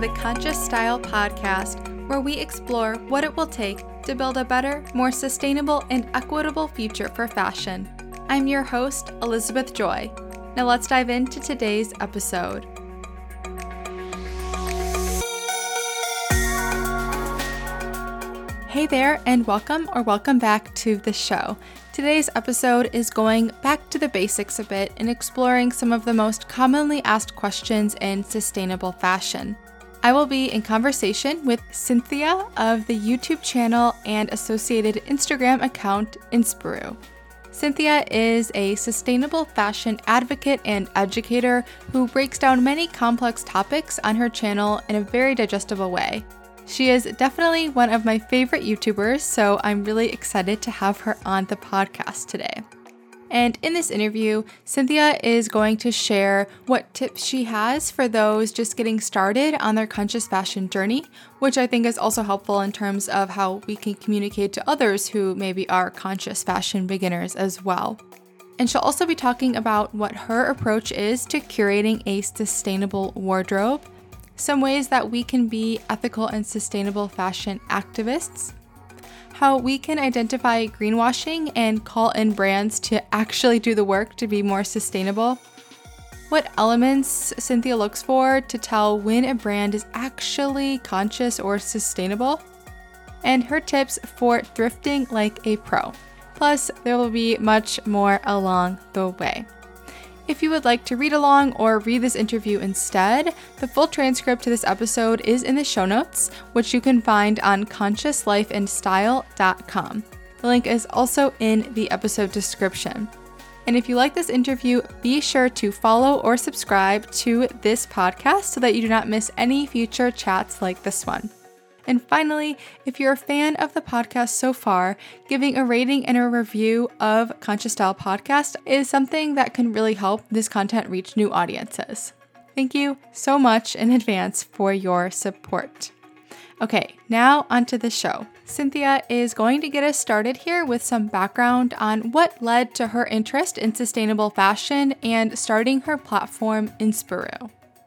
the Conscious Style podcast, where we explore what it will take to build a better, more sustainable, and equitable future for fashion. I'm your host, Elizabeth Joy. Now let's dive into today's episode. Hey there, and welcome back to the show. Today's episode is going back to the basics a bit and exploring some of the most commonly asked questions in sustainable fashion. I will be in conversation with Cynthia of the YouTube channel and associated Instagram account Inspiru. Cynthia is a sustainable fashion advocate and educator who breaks down many complex topics on her channel in a very digestible way. She is definitely one of my favorite YouTubers, so I'm really excited to have her on the podcast today. And in this interview, Cynthia is going to share what tips she has for those just getting started on their conscious fashion journey, which I think is also helpful in terms of how we can communicate to others who maybe are conscious fashion beginners as well. And she'll also be talking about what her approach is to curating a sustainable wardrobe, some ways that we can be ethical and sustainable fashion activists, how we can identify greenwashing and call in brands to actually do the work to be more sustainable, what elements Cynthia looks for to tell when a brand is actually conscious or sustainable, and her tips for thrifting like a pro. Plus, there will be much more along the way. If you would like to read along or read this interview instead, the full transcript to this episode is in the show notes, which you can find on consciouslifeandstyle.com. The link is also in the episode description. And if you like this interview, be sure to follow or subscribe to this podcast so that you do not miss any future chats like this one. And finally, if you're a fan of the podcast so far, giving a rating and a review of Conscious Style Podcast is something that can really help this content reach new audiences. Thank you so much in advance for your support. Okay, now onto the show. Cynthia is going to get us started here with some background on what led to her interest in sustainable fashion and starting her platform Inspiru.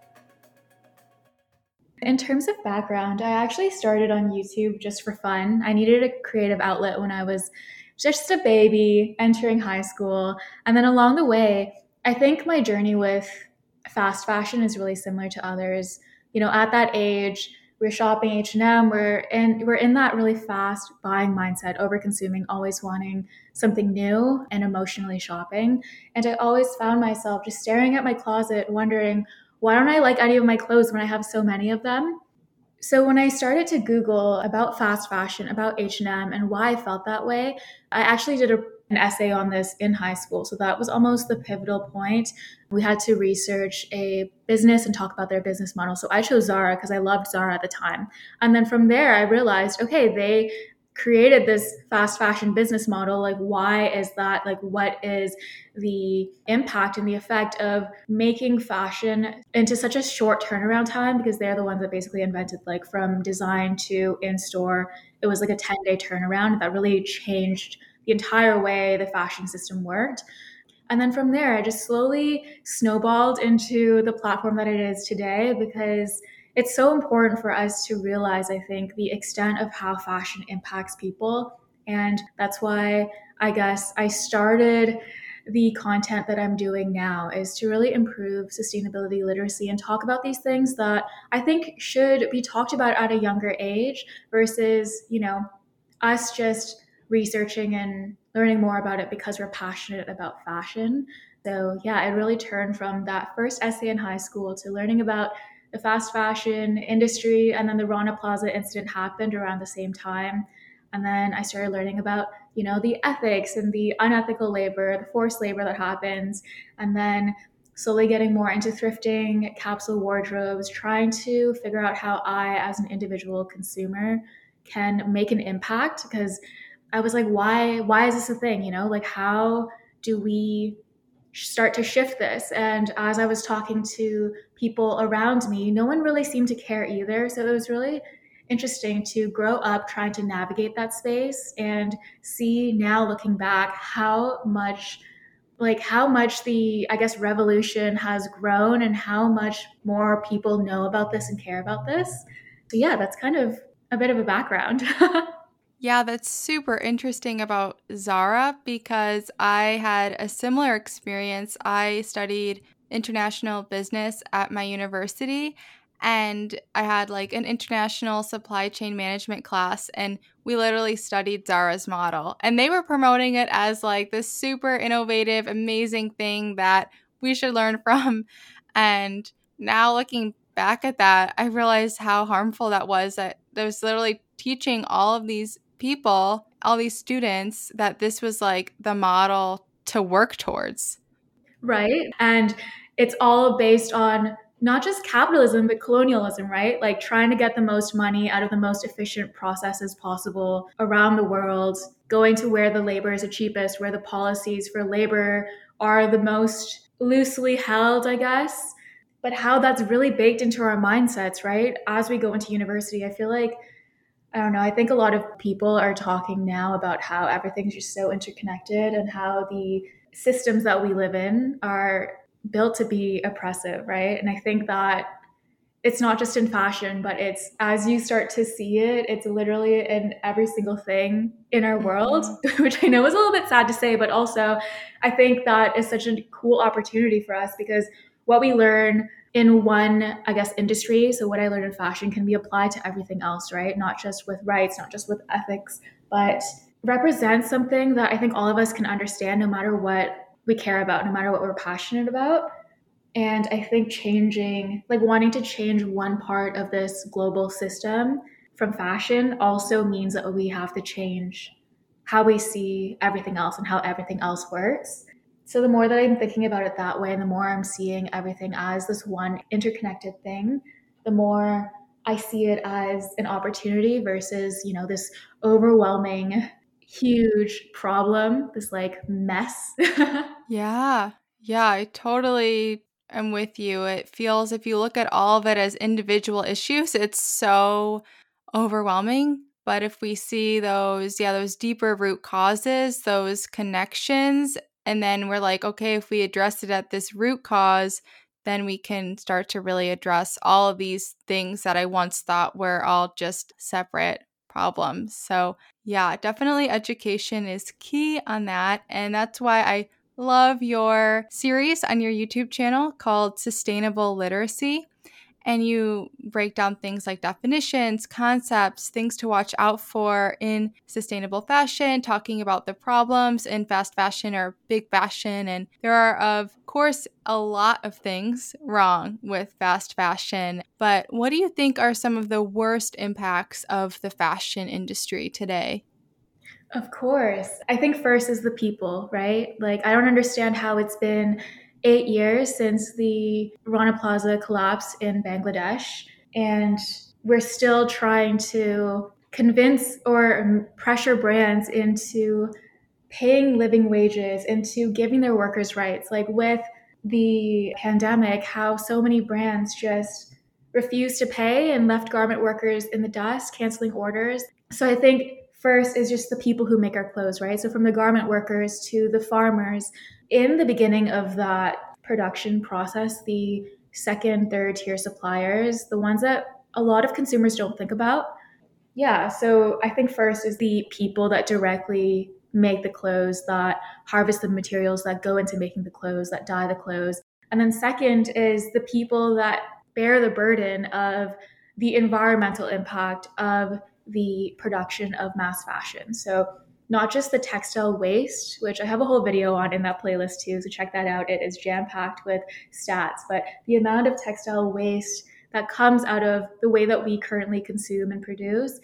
In terms of background, I actually started on YouTube just for fun. I needed a creative outlet when I was just a baby entering high school. And then along the way, I think my journey with fast fashion is really similar to others. You know, at that age, we're shopping H&M, we're in that really fast buying mindset, over consuming, always wanting something new and emotionally shopping. And I always found myself just staring at my closet, wondering, why don't I like any of my clothes when I have so many of them? So when I started to Google about fast fashion, about H&M, and why I felt that way, I actually did an essay on this in high school. So that was almost the pivotal point. We had to research a business and talk about their business model. So I chose Zara because I loved Zara at the time. And then from there, I realized, okay, they created this fast fashion business model. Like, why is that? Like, what is the impact and the effect of making fashion into such a short turnaround time? Because they're the ones that basically invented, like, from design to in-store. It was like a 10-day turnaround that really changed the entire way the fashion system worked. And then from there, I just slowly snowballed into the platform that it is today, because it's so important for us to realize, I think, the extent of how fashion impacts people. And that's why I guess I started the content that I'm doing now, is to really improve sustainability literacy and talk about these things that I think should be talked about at a younger age versus, you know, us just researching and learning more about it because we're passionate about fashion. So yeah, I really turned from that first essay in high school to learning about the fast fashion industry, and then the Rana Plaza incident happened around the same time. And then I started learning about, you know, the ethics and the unethical labor, the forced labor that happens. And then slowly getting more into thrifting, capsule wardrobes, trying to figure out how I, as an individual consumer, can make an impact. Because I was like, why is this a thing? You know, like, how do we start to shift this? And as I was talking to people around me, no one really seemed to care either. So it was really interesting to grow up trying to navigate that space and see now, looking back, how much like how much the, I guess, revolution has grown and how much more people know about this and care about this. So yeah, that's kind of a bit of a background. Yeah, that's super interesting about Zara because I had a similar experience. I studied international business at my university, and I had like an international supply chain management class, and we literally studied Zara's model. And they were promoting it as like this super innovative, amazing thing that we should learn from. And now looking back at that, I realized how harmful that was. That was literally teaching all of these people, all these students, that this was like the model to work towards. Right. And it's all based on not just capitalism, but colonialism, right? Like trying to get the most money out of the most efficient processes possible around the world, going to where the labor is the cheapest, where the policies for labor are the most loosely held, I guess. But how that's really baked into our mindsets, right? As we go into university, I feel like, I don't know, I think a lot of people are talking now about how everything's just so interconnected and how the systems that we live in are built to be oppressive, right? And I think that it's not just in fashion, but it's as you start to see it, it's literally in every single thing in our world, Mm-hmm. which I know is a little bit sad to say, but also I think that is such a cool opportunity for us because what we learn in one, I guess, industry, so what I learned in fashion can be applied to everything else, right? Not just with rights, not just with ethics, but represents something that I think all of us can understand no matter what we care about, no matter what we're passionate about. And I think changing, like wanting to change one part of this global system from fashion also means that we have to change how we see everything else and how everything else works. So the more that I'm thinking about it that way, and the more I'm seeing everything as this one interconnected thing, the more I see it as an opportunity versus, this overwhelming, huge problem, this like mess. Yeah. Yeah, I totally am with you. It feels, if you look at all of it as individual issues, it's so overwhelming. But if we see those, yeah, those deeper root causes, those connections, and then we're like, okay, if we address it at this root cause, then we can start to really address all of these things that I once thought were all just separate problems. So, yeah, definitely education is key on that. And that's why I love your series on your YouTube channel called Sustainable Literacy. And you break down things like definitions, concepts, things to watch out for in sustainable fashion, talking about the problems in fast fashion or big fashion. And there are, of course, a lot of things wrong with fast fashion. But what do you think are some of the worst impacts of the fashion industry today? Of course. I think first is the people, right? Like, I don't understand how it's been 8 years since the Rana Plaza collapse in Bangladesh, and we're still trying to convince or pressure brands into paying living wages, into giving their workers rights. Like, with the pandemic, how so many brands just refused to pay and left garment workers in the dust, canceling orders. So I think first is just the people who make our clothes, right? So from the garment workers to the farmers, in the beginning of that production process, the second, third tier suppliers, the ones that a lot of consumers don't think about. Yeah, so I think first is the people that directly make the clothes, that harvest the materials that go into making the clothes, that dye the clothes. And then second is the people that bear the burden of the environmental impact of the production of mass fashion. So not just the textile waste, which I have a whole video on in that playlist too, so check that out. It is jam-packed with stats, but the amount of textile waste that comes out of the way that we currently consume and produce,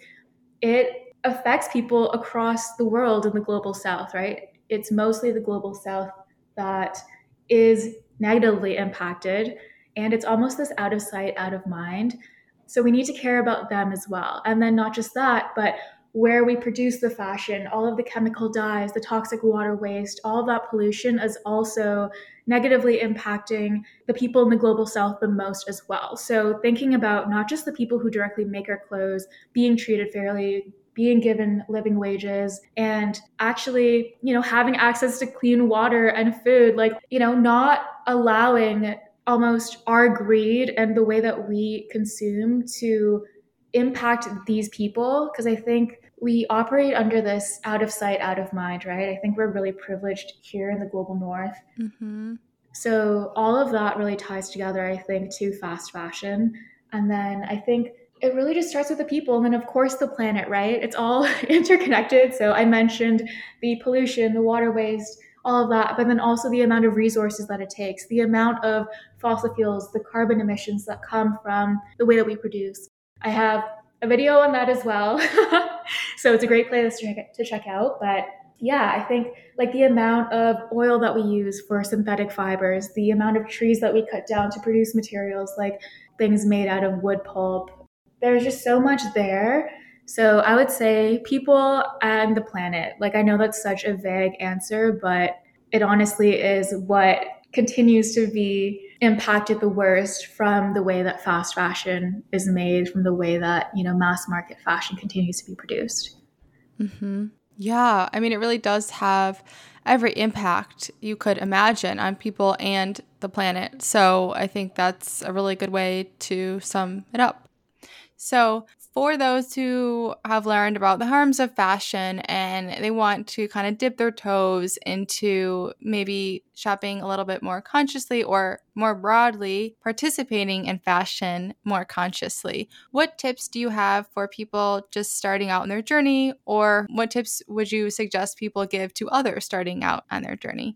it affects people across the world in the global south, right? It's mostly the global south that is negatively impacted, and it's almost this out of sight, out of mind. So we need to care about them as well. And then not just that, but where we produce the fashion, all of the chemical dyes, the toxic water waste, all of that pollution is also negatively impacting the people in the global south the most as well. So thinking about not just the people who directly make our clothes being treated fairly, being given living wages, and actually, having access to clean water and food, like, not allowing almost our greed and the way that we consume to impact these people. Because I think we operate under this out of sight, out of mind, right? I think we're really privileged here in the global north. Mm-hmm. So all of that really ties together, I think, to fast fashion. And then I think it really just starts with the people, and then of course the planet, right? It's all interconnected. So I mentioned the pollution, the water waste, all of that, but then also the amount of resources that it takes, the amount of fossil fuels, the carbon emissions that come from the way that we produce. I have a video on that as well. So it's a great playlist to check out. But yeah, I think like the amount of oil that we use for synthetic fibers, the amount of trees that we cut down to produce materials like things made out of wood pulp. There's just so much there. So I would say people and the planet. Like, I know that's such a vague answer, but it honestly is what continues to be impacted the worst from the way that fast fashion is made, from the way that, mass market fashion continues to be produced. Mm-hmm. Yeah, I mean, it really does have every impact you could imagine on people and the planet. So I think that's a really good way to sum it up. So, for those who have learned about the harms of fashion and they want to kind of dip their toes into maybe shopping a little bit more consciously or more broadly participating in fashion more consciously, what tips do you have for people just starting out on their journey, or what tips would you suggest people give to others starting out on their journey?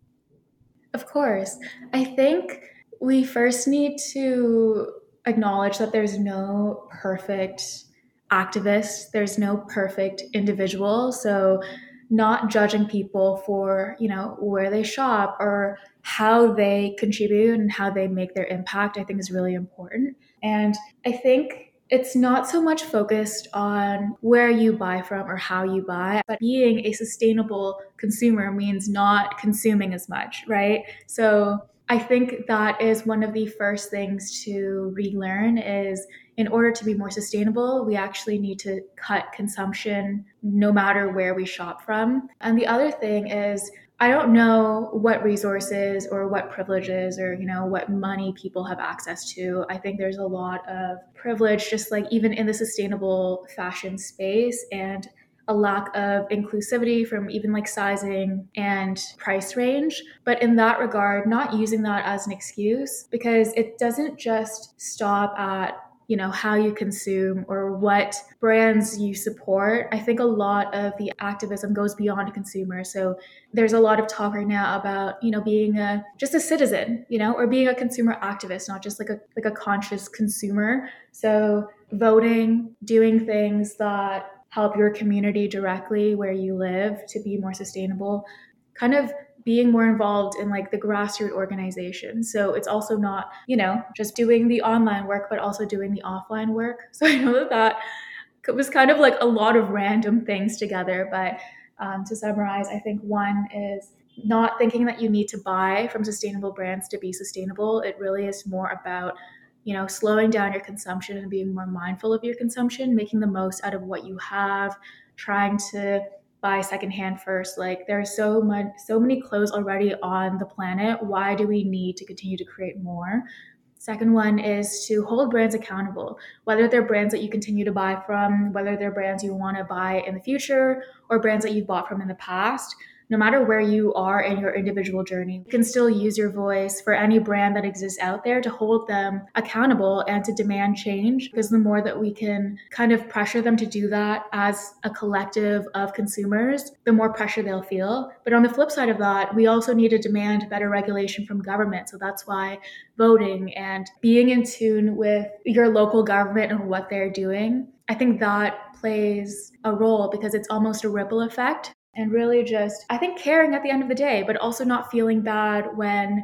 Of course. I think we first need to acknowledge that there's no perfect activist, there's no perfect individual. So, not judging people for, where they shop or how they contribute and how they make their impact, I think is really important. And I think it's not so much focused on where you buy from or how you buy, but being a sustainable consumer means not consuming as much, right? So I think that is one of the first things to relearn is, in order to be more sustainable, we actually need to cut consumption no matter where we shop from. And the other thing is, I don't know what resources or what privileges or, what money people have access to. I think there's a lot of privilege, just like even in the sustainable fashion space, and a lack of inclusivity from even like sizing and price range. But in that regard, not using that as an excuse, because it doesn't just stop at how you consume or what brands you support. I think a lot of the activism goes beyond a consumer. So there's a lot of talk right now about being just a citizen, or being a consumer activist, not just like a conscious consumer. So voting, doing things that help your community directly where you live to be more sustainable, kind of being more involved in like the grassroots organization. So it's also not, just doing the online work, but also doing the offline work. So I know that was kind of like a lot of random things together. But to summarize, I think one is not thinking that you need to buy from sustainable brands to be sustainable. It really is more about slowing down your consumption and being more mindful of your consumption, making the most out of what you have, trying to buy secondhand first. Like, there's so many clothes already on the planet. Why do we need to continue to create more? Second one is to hold brands accountable, whether they're brands that you continue to buy from, whether they're brands you want to buy in the future, or brands that you've bought from in the past. No matter where you are in your individual journey, you can still use your voice for any brand that exists out there to hold them accountable and to demand change. Because the more that we can kind of pressure them to do that as a collective of consumers, the more pressure they'll feel. But on the flip side of that, we also need to demand better regulation from government. So that's why voting and being in tune with your local government and what they're doing, I think that plays a role, because it's almost a ripple effect. And really just, I think, caring at the end of the day, but also not feeling bad when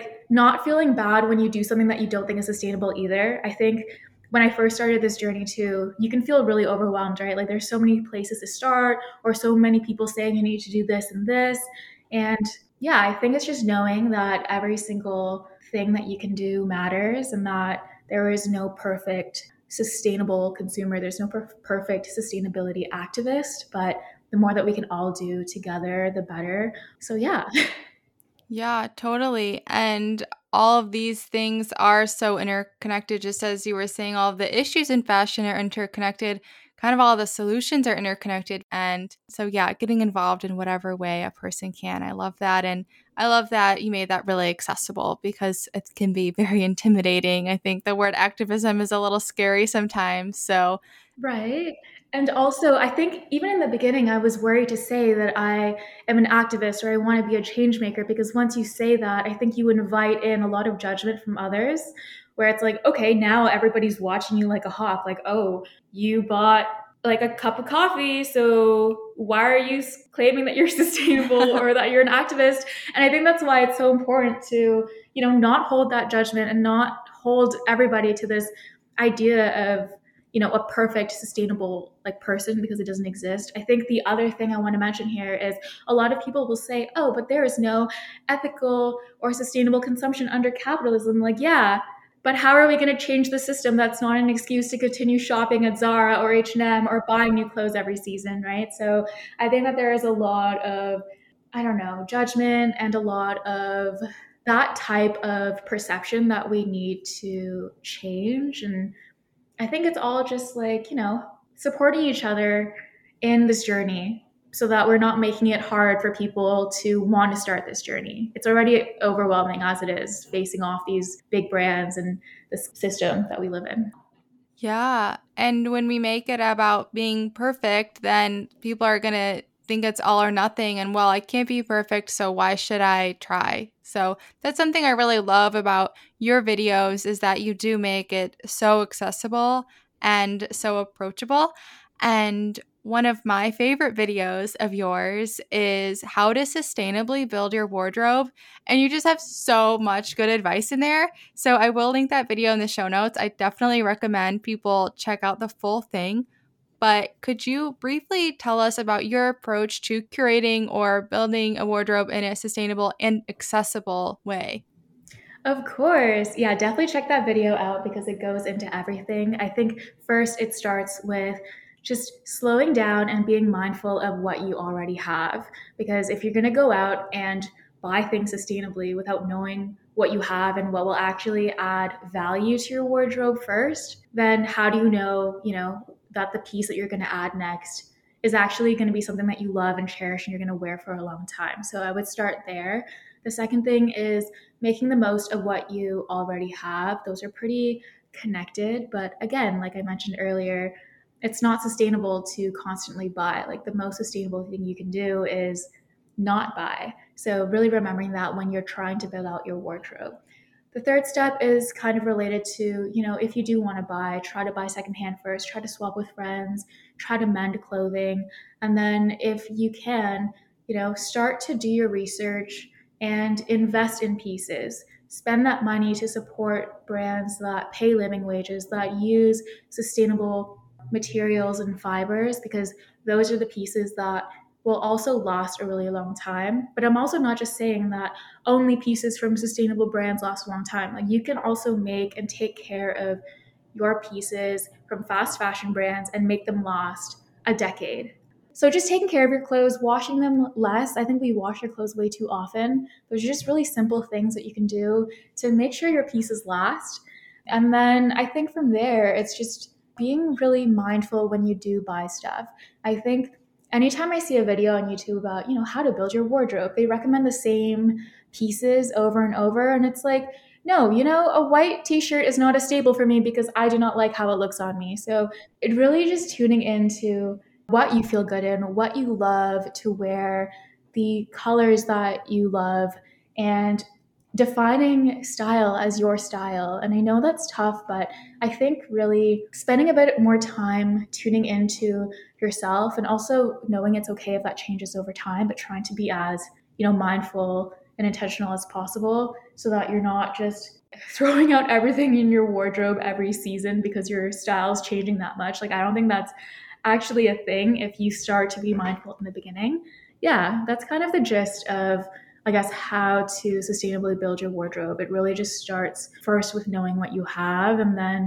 you do something that you don't think is sustainable either. I think when I first started this journey too, you can feel really overwhelmed, right? Like, there's so many places to start, or so many people saying you need to do this and this. And yeah, I think it's just knowing that every single thing that you can do matters, and that there is no perfect sustainable consumer. There's no perfect sustainability activist, but the more that we can all do together, the better. So yeah. Yeah, totally. And all of these things are so interconnected, just as you were saying, all of the issues in fashion are interconnected. Kind of all the solutions are interconnected. And so, yeah, getting involved in whatever way a person can. I love that. And I love that you made that really accessible because it can be very intimidating. I think the word activism is a little scary sometimes. So, Right. And also, I think even in the beginning, I was worried to say that I am an activist or I want to be a change maker because once you say that, I think you invite in a lot of judgment from others where it's like, okay, now everybody's watching you like a hawk, like, oh, you bought like a cup of coffee, so why are you claiming that you're sustainable or that you're an activist? And I think that's why it's so important to, not hold that judgment and not hold everybody to this idea of a perfect sustainable like person because it doesn't exist. I think the other thing I want to mention here is a lot of people will say, oh, but there is no ethical or sustainable consumption under capitalism. Like, yeah, but how are we going to change the system? That's not an excuse to continue shopping at Zara or H&M or buying new clothes every season, right? So I think that there is a lot of, I don't know, judgment and a lot of that type of perception that we need to change. And I think it's all just like, supporting each other in this journey so that we're not making it hard for people to want to start this journey. It's already overwhelming as it is, facing off these big brands and this system that we live in. yeah. And when we make it about being perfect, then people are going to think it's all or nothing. And well, I can't be perfect, so why should I try? So that's something I really love about your videos is that you do make it so accessible and so approachable. And one of my favorite videos of yours is how to sustainably build your wardrobe. And you just have so much good advice in there. So I will link that video in the show notes. I definitely recommend people check out the full thing. But could you briefly tell us about your approach to curating or building a wardrobe in a sustainable and accessible way? Of course. Yeah, definitely check that video out because it goes into everything. I think first it starts with just slowing down and being mindful of what you already have. Because if you're going to go out and buy things sustainably without knowing what you have and what will actually add value to your wardrobe first, then how do you know, that the piece that you're going to add next is actually going to be something that you love and cherish and you're going to wear for a long time. So I would start there. The second thing is making the most of what you already have. Those are pretty connected. But again, like I mentioned earlier, it's not sustainable to constantly buy. Like the most sustainable thing you can do is not buy. So, really remembering that when you're trying to build out your wardrobe. The third step is kind of related to, if you do want to buy, try to buy secondhand first, try to swap with friends, try to mend clothing. And then if you can, start to do your research and invest in pieces. Spend that money to support brands that pay living wages, that use sustainable materials and fibers, because those are the pieces that will also last a really long time. But I'm also not just saying that only pieces from sustainable brands last a long time. Like you can also make and take care of your pieces from fast fashion brands and make them last a decade. So just taking care of your clothes, washing them less. I think we wash our clothes way too often. Those are just really simple things that you can do to make sure your pieces last. And then I think from there, it's just being really mindful when you do buy stuff. I think anytime I see a video on YouTube about, how to build your wardrobe, they recommend the same pieces over and over. And it's like, no, a white t-shirt is not a staple for me because I do not like how it looks on me. So it really just tuning into what you feel good in, what you love to wear, the colors that you love, and defining style as your style. And I know that's tough, but I think really spending a bit more time tuning into yourself and also knowing it's okay if that changes over time, but trying to be as, mindful and intentional as possible so that you're not just throwing out everything in your wardrobe every season because your style is changing that much. Like, I don't think that's actually a thing if you start to be mindful in the beginning. Yeah, that's kind of the gist of, I guess, how to sustainably build your wardrobe. It really just starts first with knowing what you have and then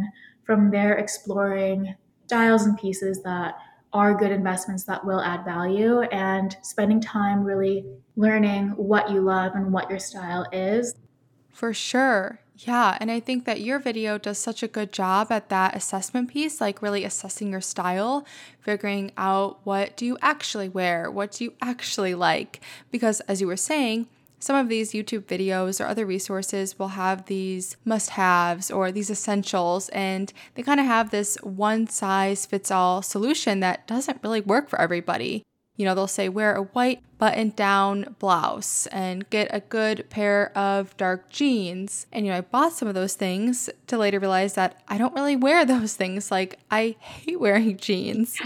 from there exploring styles and pieces that are good investments that will add value, and spending time really learning what you love and what your style is. For sure. Yeah. And I think that your video does such a good job at that assessment piece, like really assessing your style, figuring out what do you actually wear? What do you actually like? Because as you were saying, some of these YouTube videos or other resources will have these must haves or these essentials, and they kind of have this one size fits all solution that doesn't really work for everybody. They'll say wear a white button down blouse and get a good pair of dark jeans. And, I bought some of those things to later realize that I don't really wear those things. Like, I hate wearing jeans.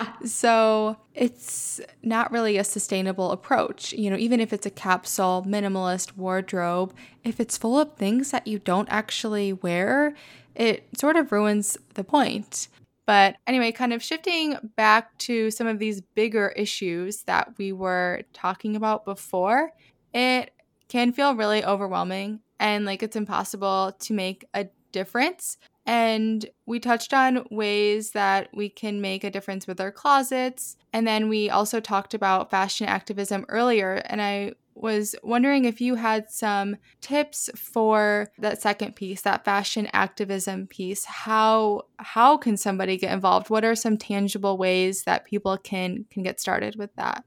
So it's not really a sustainable approach. Even if it's a capsule minimalist wardrobe, if it's full of things that you don't actually wear, it sort of ruins the point. But anyway, kind of shifting back to some of these bigger issues that we were talking about before, it can feel really overwhelming and like it's impossible to make a difference. And we touched on ways that we can make a difference with our closets. And then we also talked about fashion activism earlier. And I was wondering if you had some tips for that second piece, that fashion activism piece. How can somebody get involved? What are some tangible ways that people can get started with that?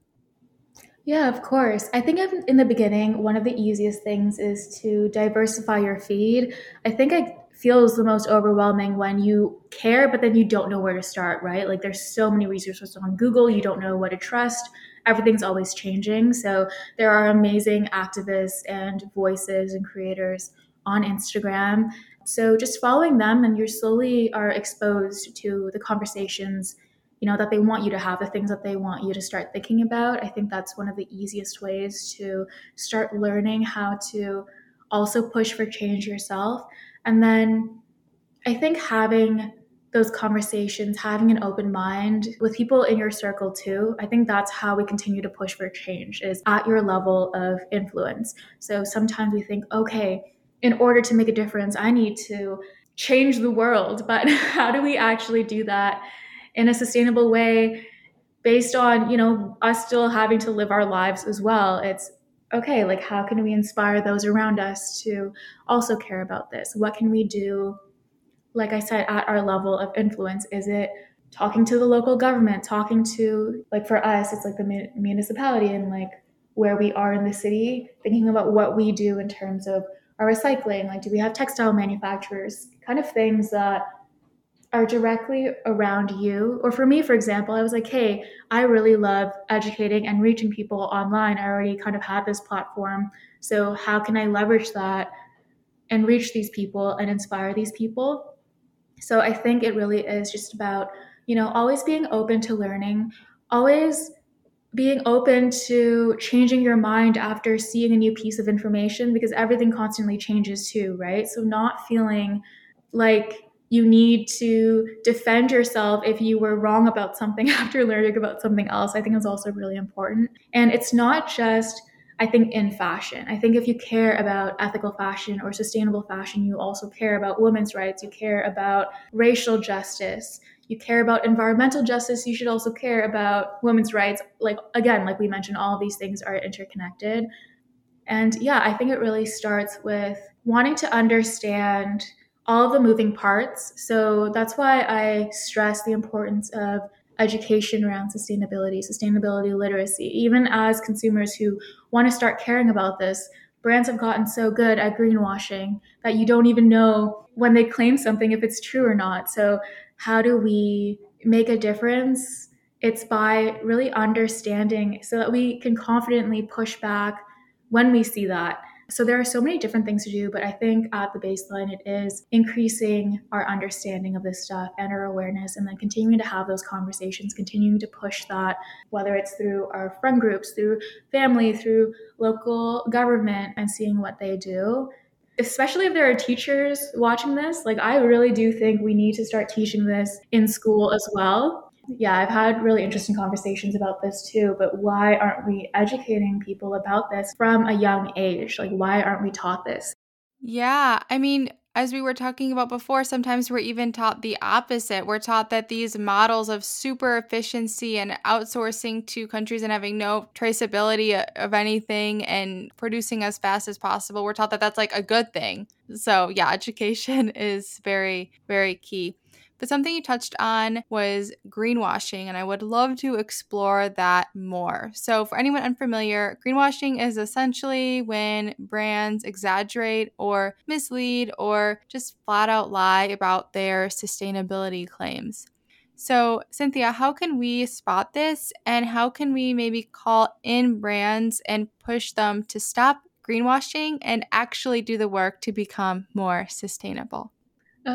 Yeah, of course. I think in the beginning, one of the easiest things is to diversify your feed. I think it feels the most overwhelming when you care, but then you don't know where to start, right? Like there's so many resources on Google, you don't know what to trust. Everything's always changing. So there are amazing activists and voices and creators on Instagram. So just following them, and you slowly are exposed to the conversations that they want you to have, the things that they want you to start thinking about. I think that's one of the easiest ways to start learning how to also push for change yourself. And then I think having those conversations, having an open mind with people in your circle too, I think that's how we continue to push for change, is at your level of influence. So sometimes we think, okay, in order to make a difference, I need to change the world. But how do we actually do that in a sustainable way based on, us still having to live our lives as well? It's okay, like how can we inspire those around us to also care about this? What can we do, like I said, at our level of influence? Is it talking to the local government, talking to, like for us, it's like the municipality and like where we are in the city, thinking about what we do in terms of our recycling, like do we have textile manufacturers, kind of things that are directly around you. Or for me, for example, I was like, hey, I really love educating and reaching people online. I already kind of had this platform. So how can I leverage that and reach these people and inspire these people? So I think it really is just about, always being open to learning, always being open to changing your mind after seeing a new piece of information, because everything constantly changes too, right? So not feeling like you need to defend yourself if you were wrong about something after learning about something else, I think is also really important. And it's not just, I think, in fashion. I think if you care about ethical fashion or sustainable fashion, you also care about women's rights, you care about racial justice, you care about environmental justice, you should also care about women's rights. Like, again, like we mentioned, all of these things are interconnected. And yeah, I think it really starts with wanting to understand all of the moving parts. So that's why I stress the importance of education around sustainability literacy. Even as consumers who want to start caring about this, brands have gotten so good at greenwashing that you don't even know when they claim something if it's true or not. So, how do we make a difference? It's by really understanding so that we can confidently push back when we see that. So there are so many different things to do, but I think at the baseline, it is increasing our understanding of this stuff and our awareness, and then continuing to have those conversations, continuing to push that, whether it's through our friend groups, through family, through local government, and seeing what they do. Especially if there are teachers watching this, like I really do think we need to start teaching this in school as well. Yeah, I've had really interesting conversations about this too, but why aren't we educating people about this from a young age? Like, why aren't we taught this? Yeah, I mean, as we were talking about before, sometimes we're even taught the opposite. We're taught that these models of super efficiency and outsourcing to countries and having no traceability of anything and producing as fast as possible, we're taught that that's like a good thing. So yeah, education is very, very key. But something you touched on was greenwashing, and I would love to explore that more. So, for anyone unfamiliar, greenwashing is essentially when brands exaggerate or mislead or just flat out lie about their sustainability claims. So, Cynthia, how can we spot this, and how can we maybe call in brands and push them to stop greenwashing and actually do the work to become more sustainable? Of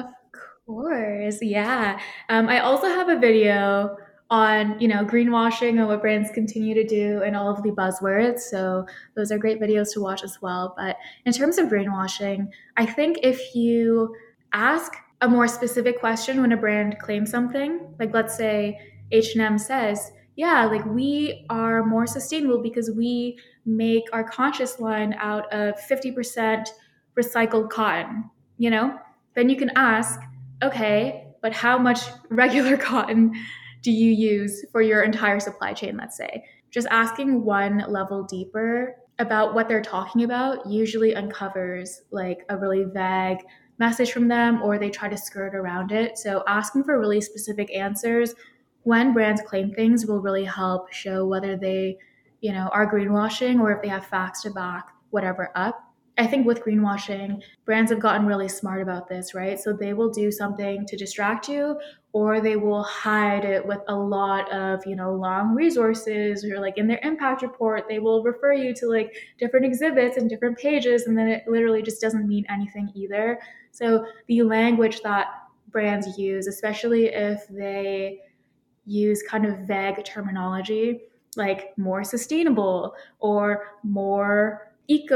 course, yeah. I also have a video on, greenwashing and what brands continue to do and all of the buzzwords. So those are great videos to watch as well. But in terms of greenwashing, I think if you ask a more specific question when a brand claims something, like let's say H&M says, yeah, like we are more sustainable because we make our conscious line out of 50% recycled cotton, you know? Then you can ask, okay, but how much regular cotton do you use for your entire supply chain, let's say? Just asking one level deeper about what they're talking about usually uncovers like a really vague message from them, or they try to skirt around it. So asking for really specific answers when brands claim things will really help show whether they, are greenwashing or if they have facts to back whatever up. I think with greenwashing, brands have gotten really smart about this, right? So they will do something to distract you, or they will hide it with a lot of, long resources, or like in their impact report, they will refer you to like different exhibits and different pages, and then it literally just doesn't mean anything either. So the language that brands use, especially if they use kind of vague terminology like more sustainable or more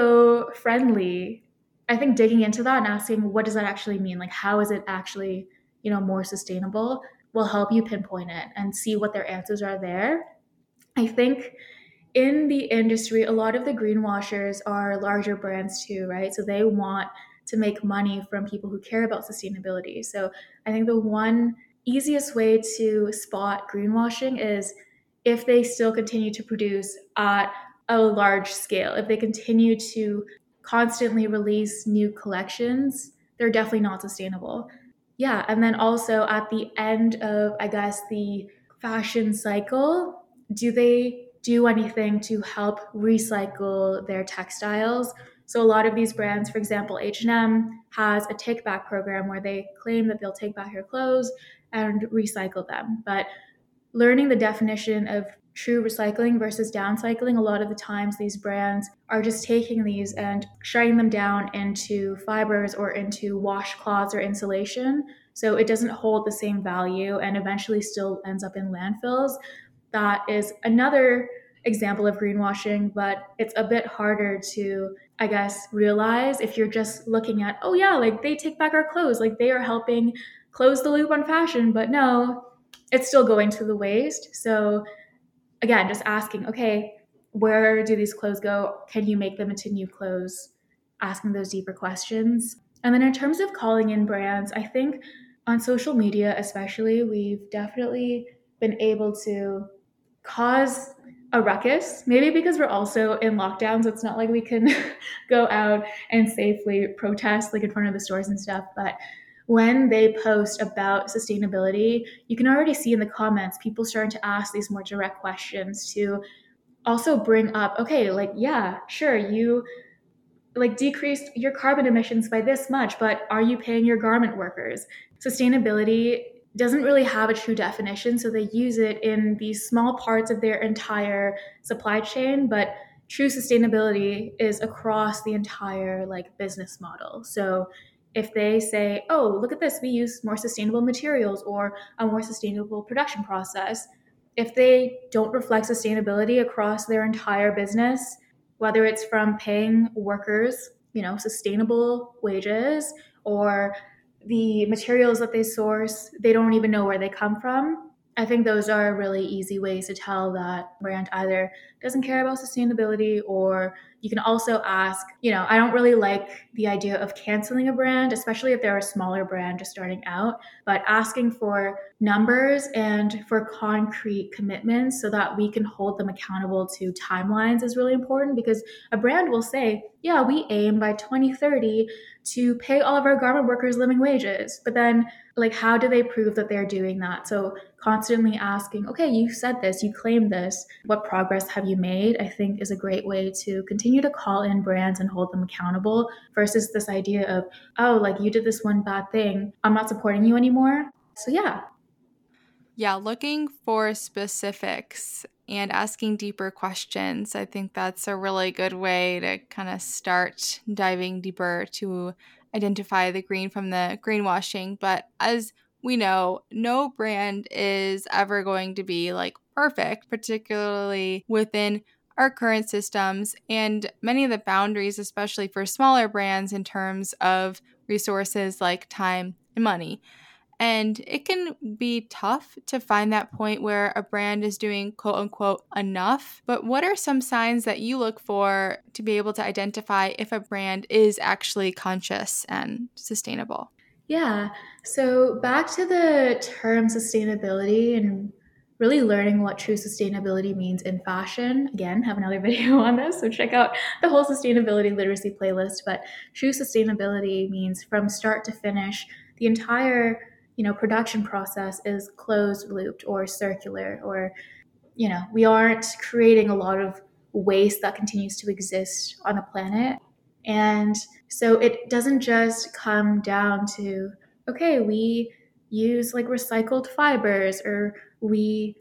eco-friendly, I think digging into that and asking what does that actually mean, like how is it actually, more sustainable, will help you pinpoint it and see what their answers are there. I think in the industry, a lot of the greenwashers are larger brands too, right? So they want to make money from people who care about sustainability. So I think the one easiest way to spot greenwashing is if they still continue to produce at a large scale, if they continue to constantly release new collections, they're definitely not sustainable. Yeah, and then also at the end of, I guess, the fashion cycle, do they do anything to help recycle their textiles? So a lot of these brands, for example, H&M has a take back program where they claim that they'll take back your clothes and recycle them. But learning the definition of true recycling versus downcycling, a lot of the times these brands are just taking these and shredding them down into fibers or into washcloths or insulation. So it doesn't hold the same value and eventually still ends up in landfills. That is another example of greenwashing, but it's a bit harder to, I guess, realize if you're just looking at, oh yeah, like they take back our clothes, like they are helping close the loop on fashion, but no, it's still going to the waste. So again, just asking, okay, where do these clothes go? Can you make them into new clothes? Asking those deeper questions. And then in terms of calling in brands, I think on social media especially, we've definitely been able to cause a ruckus, maybe because we're also in lockdown, so it's not like we can go out and safely protest like in front of the stores and stuff. But when they post about sustainability, you can already see in the comments people starting to ask these more direct questions to also bring up, okay, like, yeah, sure, you like decreased your carbon emissions by this much, but are you paying your garment workers? Sustainability doesn't really have a true definition, so they use it in these small parts of their entire supply chain, but true sustainability is across the entire like business model. So if they say, "Oh, look at this, we use more sustainable materials or a more sustainable production process," if they don't reflect sustainability across their entire business, whether it's from paying workers, sustainable wages, or the materials that they source, they don't even know where they come from. I think those are really easy ways to tell that brand either doesn't care about sustainability, or you can also ask, I don't really like the idea of canceling a brand, especially if they're a smaller brand just starting out, but asking for numbers and for concrete commitments so that we can hold them accountable to timelines is really important, because a brand will say, yeah, we aim by 2030 to pay all of our garment workers living wages. But then, like, how do they prove that they're doing that? So constantly asking, okay, you said this, you claimed this, what progress have you made? I think is a great way to continue to call in brands and hold them accountable, versus this idea of, oh, like, you did this one bad thing, I'm not supporting you anymore. So yeah. Yeah, looking for specifics and asking deeper questions. I think that's a really good way to kind of start diving deeper to identify the green from the greenwashing. But as we know, no brand is ever going to be like perfect, particularly within our current systems and many of the boundaries, especially for smaller brands in terms of resources like time and money. And it can be tough to find that point where a brand is doing quote unquote enough. But what are some signs that you look for to be able to identify if a brand is actually conscious and sustainable? Yeah. So back to the term sustainability and really learning what true sustainability means in fashion. Again, have another video on this, so check out the whole sustainability literacy playlist. But true sustainability means from start to finish, the entire, production process is closed looped or circular, or, we aren't creating a lot of waste that continues to exist on the planet. And so it doesn't just come down to, okay, we use like recycled fibers, or we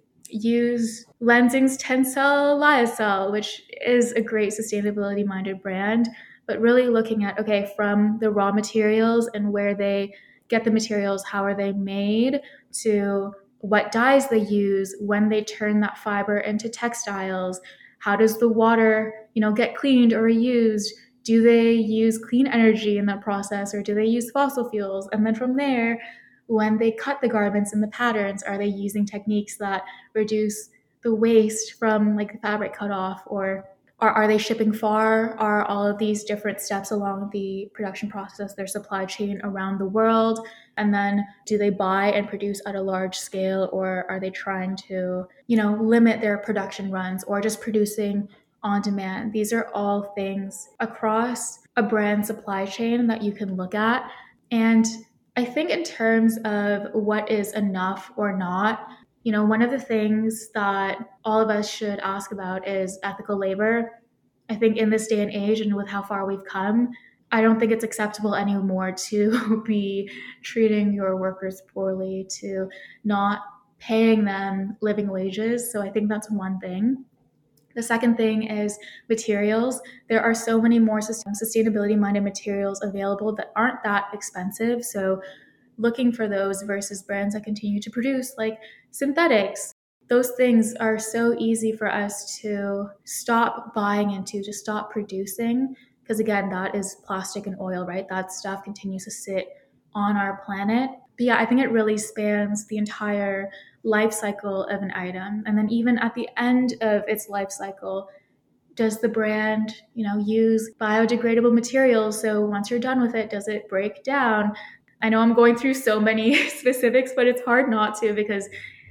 use Lenzing's Tencel Lyocell, which is a great sustainability minded brand, but really looking at, okay, from the raw materials and where they get the materials, how are they made, to what dyes they use, when they turn that fiber into textiles, how does the water, get cleaned or reused, do they use clean energy in that process, or do they use fossil fuels? And then from there, when they cut the garments and the patterns, are they using techniques that reduce the waste from like the fabric cut off, or are they shipping far? Are all of these different steps along the production process, their supply chain around the world? And then do they buy and produce at a large scale, or are they trying to, limit their production runs, or just producing on demand? These are all things across a brand supply chain that you can look at. And I think in terms of what is enough or not, one of the things that all of us should ask about is ethical labor. I think in this day and age, and with how far we've come, I don't think it's acceptable anymore to be treating your workers poorly, to not paying them living wages. So I think that's one thing. The second thing is materials. There are so many more sustainability minded materials available that aren't that expensive. So looking for those versus brands that continue to produce like synthetics. Those things are so easy for us to stop buying into, to stop producing. Because again, that is plastic and oil, right? That stuff continues to sit on our planet. But yeah, I think it really spans the entire life cycle of an item. And then even at the end of its life cycle, does the brand, use biodegradable materials? So once you're done with it, does it break down? I know I'm going through so many specifics, but it's hard not to, because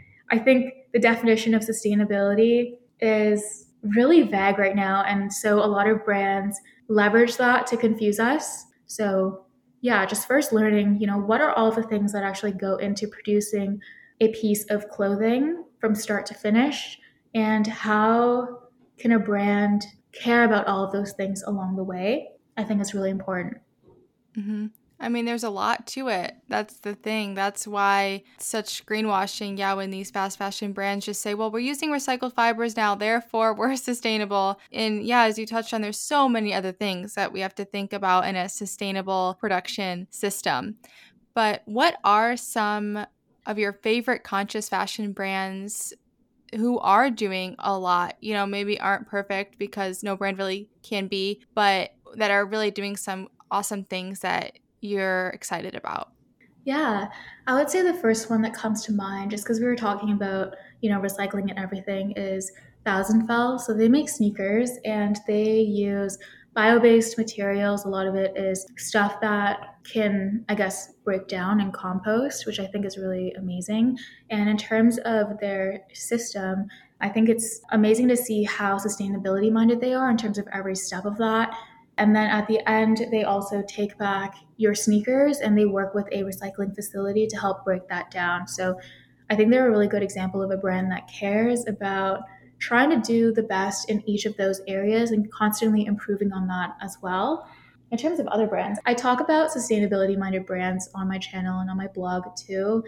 I think the definition of sustainability is really vague right now. And so a lot of brands leverage that to confuse us. So yeah, just first learning, what are all the things that actually go into producing a piece of clothing from start to finish, and how can a brand care about all of those things along the way? I think it's really important. Mm-hmm. I mean, there's a lot to it. That's the thing. That's why such greenwashing, yeah, when these fast fashion brands just say, well, we're using recycled fibers now, therefore we're sustainable. And yeah, as you touched on, there's so many other things that we have to think about in a sustainable production system. But what are some of your favorite conscious fashion brands who are doing a lot, maybe aren't perfect because no brand really can be, but that are really doing some awesome things that you're excited about? Yeah, I would say the first one that comes to mind, just because we were talking about, recycling and everything, is Thousand Fell. So they make sneakers and they use bio-based materials. A lot of it is stuff that can, I guess, break down and compost, which I think is really amazing. And in terms of their system, I think it's amazing to see how sustainability minded they are in terms of every step of that. And then at the end, they also take back your sneakers and they work with a recycling facility to help break that down. So I think they're a really good example of a brand that cares about trying to do the best in each of those areas and constantly improving on that as well. In terms of other brands, I talk about sustainability minded brands on my channel and on my blog too.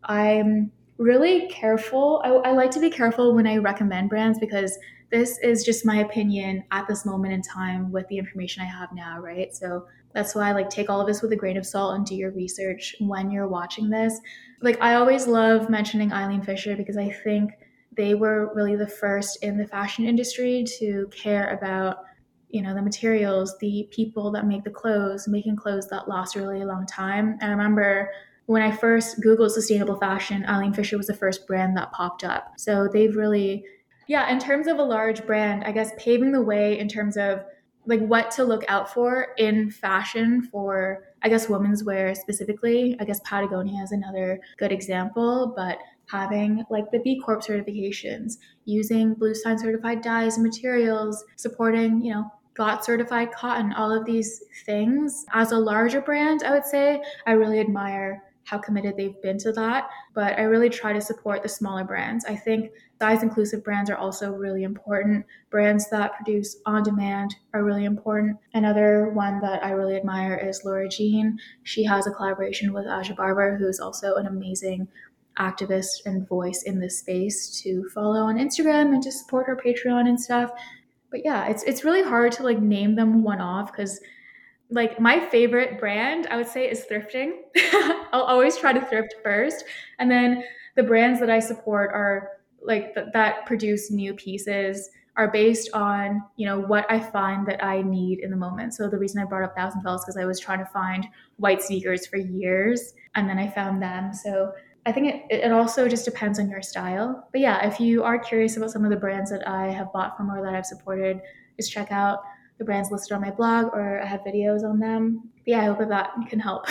I'm really careful. I like to be careful when I recommend brands because this is just my opinion at this moment in time with the information I have now, right? So that's why I like take all of this with a grain of salt and do your research when you're watching this. Like I always love mentioning Eileen Fisher because I think they were really the first in the fashion industry to care about the materials, the people that make the clothes, making clothes that last a really long time. And I remember when I first Googled sustainable fashion, Eileen Fisher was the first brand that popped up. So they've really, yeah, in terms of a large brand, I guess paving the way in terms of like what to look out for in fashion for, I guess, women's wear specifically. I guess Patagonia is another good example, but having like the B Corp certifications, using Blue Sign certified dyes and materials, supporting, GOT certified cotton, all of these things. As a larger brand, I would say I really admire how committed they've been to that, but I really try to support the smaller brands. I think size inclusive brands are also really important. Brands that produce on demand are really important. Another one that I really admire is Laura Jean. She has a collaboration with Aja Barber, who's also an amazing activist and voice in this space, to follow on Instagram and to support her Patreon and stuff. But yeah, it's really hard to like name them one off because like my favorite brand I would say is thrifting. I'll always try to thrift first, and then the brands that I support are like that produce new pieces are based on what I find that I need in the moment. So the reason I brought up Thousand Fells because I was trying to find white sneakers for years, and then I found them. So I think it also just depends on your style. But yeah, if you are curious about some of the brands that I have bought from or that I've supported, just check out the brands listed on my blog or I have videos on them. But yeah, I hope that can help.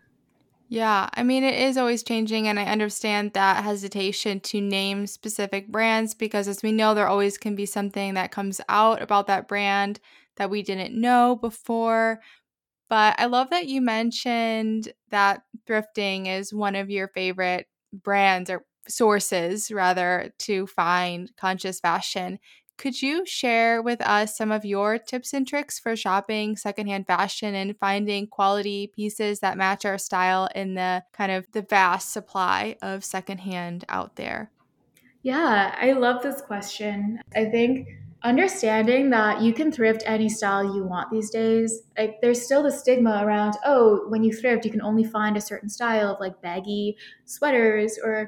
Yeah, I mean, it is always changing, and I understand that hesitation to name specific brands because, as we know, there always can be something that comes out about that brand that we didn't know before. But I love that you mentioned that thrifting is one of your favorite brands or sources, rather, to find conscious fashion. Could you share with us some of your tips and tricks for shopping secondhand fashion and finding quality pieces that match our style in the kind of the vast supply of secondhand out there? Yeah, I love this question. I think understanding that you can thrift any style you want these days, like there's still the stigma around, oh, when you thrift, you can only find a certain style of like baggy sweaters or,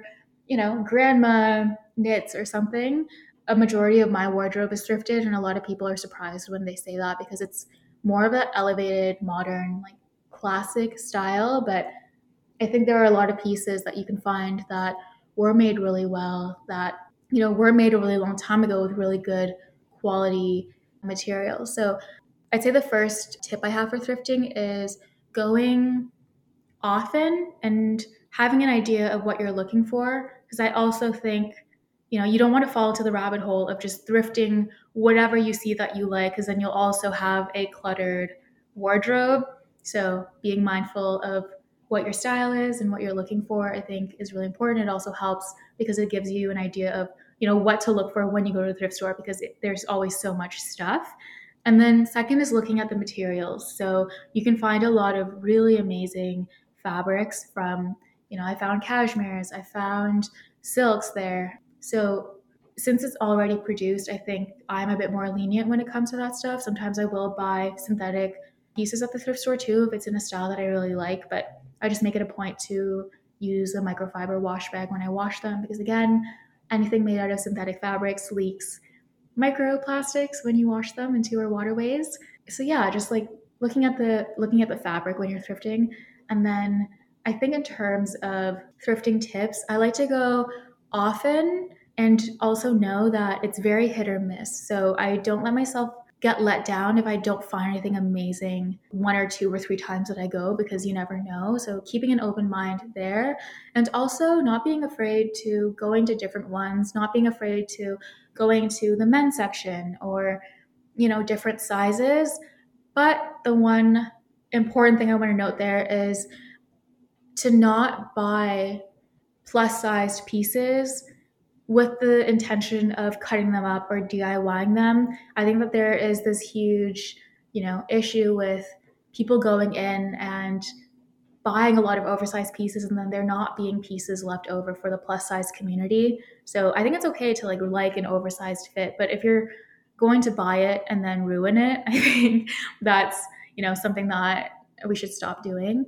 grandma knits or something. A majority of my wardrobe is thrifted, and a lot of people are surprised when they say that because it's more of that elevated, modern, like classic style. But I think there are a lot of pieces that you can find that were made really well, that, were made a really long time ago with really good quality materials. So I'd say the first tip I have for thrifting is going often and having an idea of what you're looking for. Because I also think, you don't want to fall into the rabbit hole of just thrifting whatever you see that you like, because then you'll also have a cluttered wardrobe. So being mindful of what your style is and what you're looking for, I think is really important. It also helps because it gives you an idea of, what to look for when you go to the thrift store because there's always so much stuff. And then second is looking at the materials. So you can find a lot of really amazing fabrics from, I found cashmeres, I found silks there. So since it's already produced, I think I'm a bit more lenient when it comes to that stuff. Sometimes I will buy synthetic pieces at the thrift store too if it's in a style that I really like, but I just make it a point to use a microfiber wash bag when I wash them because again, anything made out of synthetic fabrics leaks microplastics when you wash them into our waterways. So yeah, just like looking at the fabric when you're thrifting, and then I think in terms of thrifting tips, I like to go often and also know that it's very hit or miss. So I don't let myself get let down if I don't find anything amazing 1 or 2 or 3 times that I go, because you never know. So keeping an open mind there, and also not being afraid to going to different ones, not being afraid to going to the men's section or, different sizes. But the one important thing I want to note there is to not buy plus sized pieces with the intention of cutting them up or DIYing them. I think that there is this huge, issue with people going in and buying a lot of oversized pieces, and then there not being pieces left over for the plus size community. So I think it's okay to like an oversized fit, but if you're going to buy it and then ruin it, I think that's, something that we should stop doing.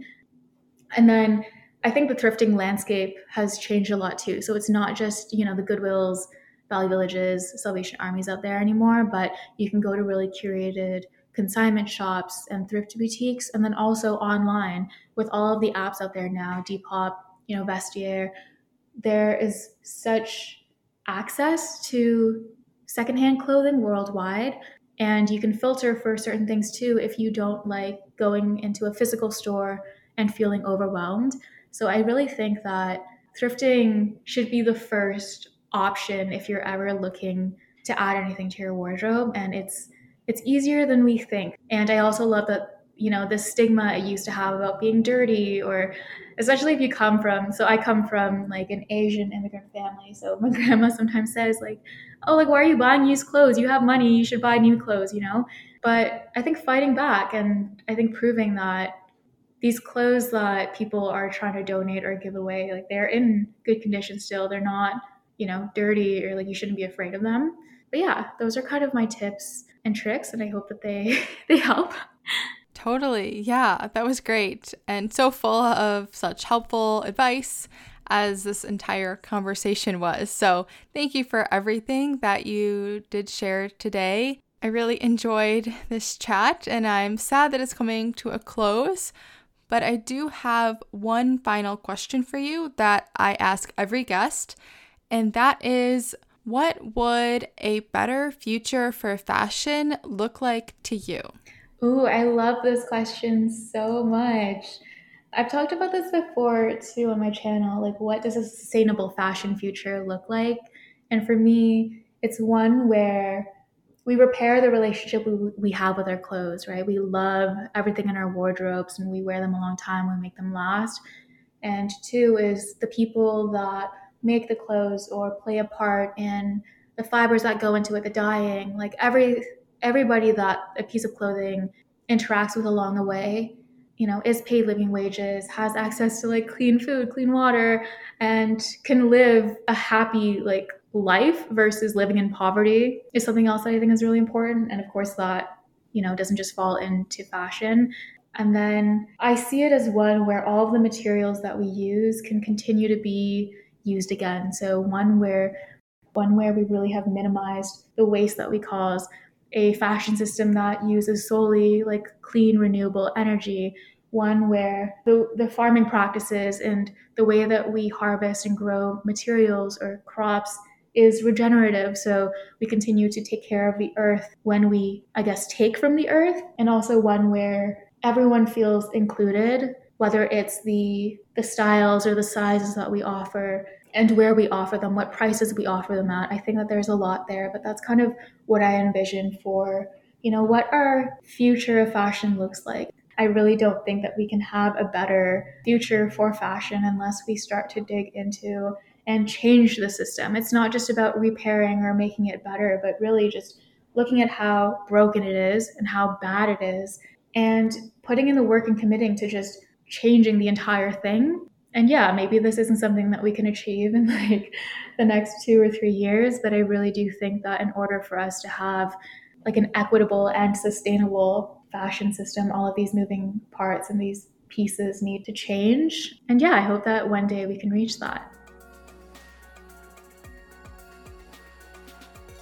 And then I think the thrifting landscape has changed a lot too. So it's not just, the Goodwills, Value Villages, Salvation Armies out there anymore, but you can go to really curated consignment shops and thrift boutiques, and then also online with all of the apps out there now, Depop, Vestiaire. There is such access to secondhand clothing worldwide, and you can filter for certain things too if you don't like going into a physical store and feeling overwhelmed. So I really think that thrifting should be the first option if you're ever looking to add anything to your wardrobe, and it's easier than we think. And I also love that, the stigma I used to have about being dirty, or especially if you I come from like an Asian immigrant family. So my grandma sometimes says like, oh, like, why are you buying used clothes? You have money, you should buy new clothes. But I think fighting back, and I think proving that these clothes that people are trying to donate or give away, like, they're in good condition still. They're not, dirty, or like you shouldn't be afraid of them. But yeah, those are kind of my tips and tricks, and I hope that they they help. Totally. Yeah, that was great. And so full of such helpful advice as this entire conversation was. So thank you for everything that you did share today. I really enjoyed this chat, and I'm sad that it's coming to a close. But I do have one final question for you that I ask every guest, and that is, what would a better future for fashion look like to you? Ooh, I love this question so much. I've talked about this before too on my channel. Like, what does a sustainable fashion future look like? And for me, it's one where we repair the relationship we have with our clothes, right? We love everything in our wardrobes and we wear them a long time, we make them last. And two is the people that make the clothes or play a part in the fibers that go into it, the dyeing, like everybody that a piece of clothing interacts with along the way, is paid living wages, has access to like clean food, clean water, and can live a happy like life versus living in poverty, is something else that I think is really important. And of course that, doesn't just fall into fashion. And then I see it as one where all of the materials that we use can continue to be used again. So one where we really have minimized the waste that we cause, a fashion system that uses solely like clean renewable energy, one where the farming practices and the way that we harvest and grow materials or crops is regenerative. So we continue to take care of the earth when we, I guess, take from the earth, and also one where everyone feels included, whether it's the styles or the sizes that we offer and where we offer them, what prices we offer them at. I think that there's a lot there, but that's kind of what I envision for, what our future of fashion looks like. I really don't think that we can have a better future for fashion unless we start to dig into and change the system. It's not just about repairing or making it better, but really just looking at how broken it is and how bad it is, and putting in the work and committing to just changing the entire thing. And yeah, maybe this isn't something that we can achieve in like the next 2 or 3 years, but I really do think that in order for us to have like an equitable and sustainable fashion system, all of these moving parts and these pieces need to change. And yeah, I hope that one day we can reach that.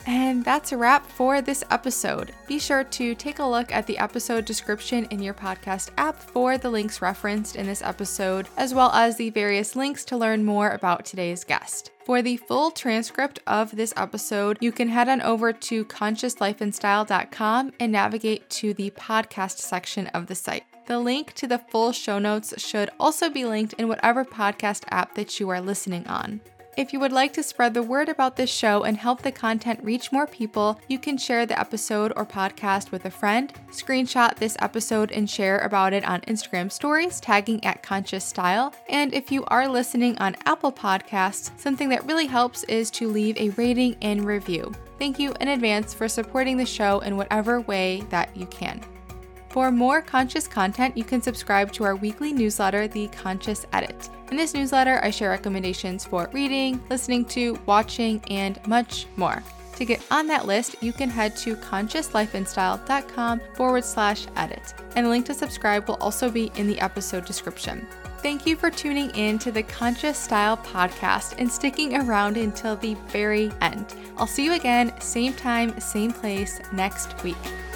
And that's a wrap for this episode. Be sure to take a look at the episode description in your podcast app for the links referenced in this episode, as well as the various links to learn more about today's guest. For the full transcript of this episode, you can head on over to consciouslifeandstyle.com and navigate to the podcast section of the site. The link to the full show notes should also be linked in whatever podcast app that you are listening on. If you would like to spread the word about this show and help the content reach more people, you can share the episode or podcast with a friend, screenshot this episode and share about it on Instagram stories, tagging @ConsciousStyle. And if you are listening on Apple Podcasts, something that really helps is to leave a rating and review. Thank you in advance for supporting the show in whatever way that you can. For more conscious content, you can subscribe to our weekly newsletter, The Conscious Edit. In this newsletter, I share recommendations for reading, listening to, watching, and much more. To get on that list, you can head to consciouslifeandstyle.com/edit. And the link to subscribe will also be in the episode description. Thank you for tuning in to the Conscious Style podcast and sticking around until the very end. I'll see you again, same time, same place next week.